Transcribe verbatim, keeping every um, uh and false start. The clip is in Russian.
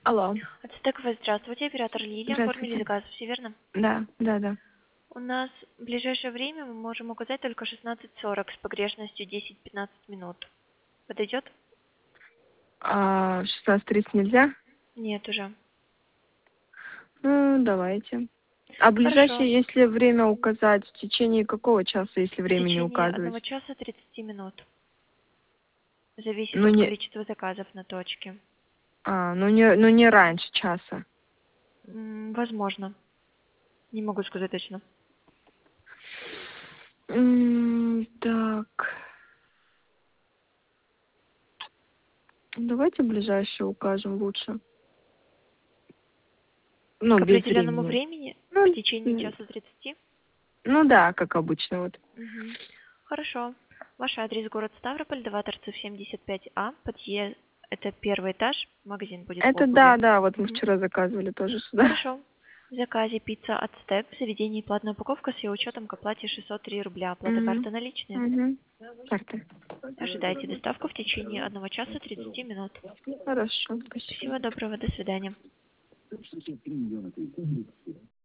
Алло. Ацтекова, здравствуйте, оператор Лилия. Оформили Здравствуйте. заказ, все верно? Да, да, да. У нас в ближайшее время мы можем указать только шестнадцать сорок с погрешностью десять-пятнадцать минут. Подойдет? А шестнадцать тридцать нельзя? Нет уже. Ну, давайте. А Хорошо. ближайшее, если время указать, в течение какого часа, если В время не течение указывать? одного часа тридцати минут. Зависит Ну от не, количества заказов на точке. а, ну не, ну не раньше часа. М, Возможно. Не могу сказать точно. М, так. Давайте ближайшее укажем лучше. Ну, К без определенному времени. времени в Ну, течение м, часа тридцати. ну да, как обычно вот. Мгм. Хорошо. Ваш адрес город Ставрополь, два торцев семьдесят пять А, подъезд, это первый этаж, магазин будет Это обуви. да, да, вот мы Мгм. вчера заказывали тоже сюда. Хорошо. В заказе пицца Ацтек, в заведении платная упаковка с ее учетом к оплате шестьсот три рубля. Оплата Мгм. карты наличные. Мгм. Карта. Ожидайте доставку в течение одного часа тридцати минут. Хорошо, спасибо. Всего доброго, до свидания.